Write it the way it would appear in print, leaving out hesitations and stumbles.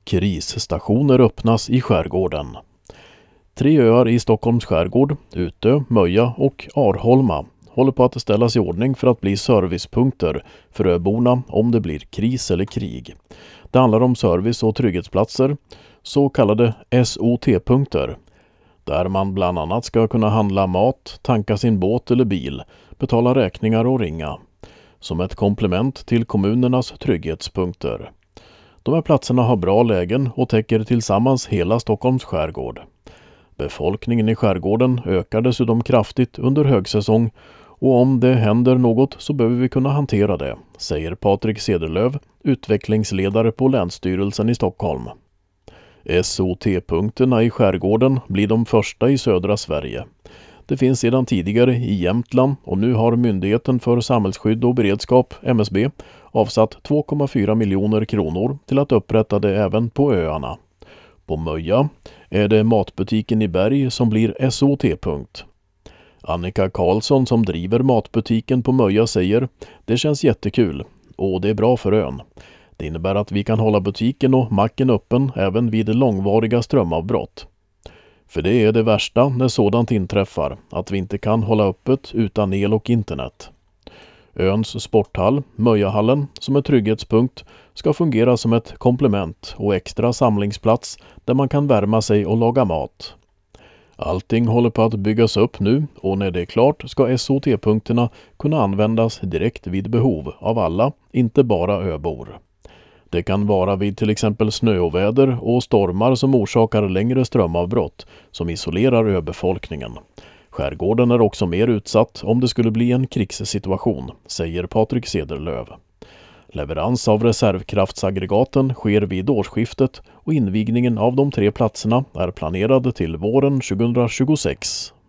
Krisstationer öppnas i skärgården. 3 öar i Stockholms skärgård, Utö, Möja och Arholma, håller på att ställas i ordning för att bli servicepunkter för öborna om det blir kris eller krig. Det handlar om service- och trygghetsplatser, så kallade SOT-punkter, där man bland annat ska kunna handla mat, tanka sin båt eller bil, betala räkningar och ringa. Som ett komplement till kommunernas trygghetspunkter. De här platserna har bra lägen och täcker tillsammans hela Stockholms skärgård. Befolkningen i skärgården ökar dessutom kraftigt under högsäsong och om det händer något så behöver vi kunna hantera det, säger Patrik Cederlöv, utvecklingsledare på Länsstyrelsen i Stockholm. SOT-punkterna i skärgården blir de första i södra Sverige. Det finns sedan tidigare i Jämtland och nu har Myndigheten för samhällsskydd och beredskap, MSB, avsatt 2,4 miljoner kronor till att upprätta det även på öarna. På Möja är det matbutiken i Berg som blir SOT-punkt. Annika Karlsson som driver matbutiken på Möja säger: "Det känns jättekul och det är bra för ön. Det innebär att vi kan hålla butiken och macken öppen även vid långvariga strömavbrott. För det är det värsta när sådant inträffar, att vi inte kan hålla öppet utan el och internet." Öns sporthall, Möjahallen, som är trygghetspunkt, ska fungera som ett komplement och extra samlingsplats där man kan värma sig och laga mat. Allting håller på att byggas upp nu och när det är klart ska SOT-punkterna kunna användas direkt vid behov av alla, inte bara öbor. Det kan vara vid till exempel snöoväder och stormar som orsakar längre strömavbrott som isolerar öbefolkningen. Skärgården är också mer utsatt om det skulle bli en krigssituation, säger Patrik Cederlöv. Leverans av reservkraftsaggregaten sker vid årsskiftet och invigningen av de 3 platserna är planerad till våren 2026.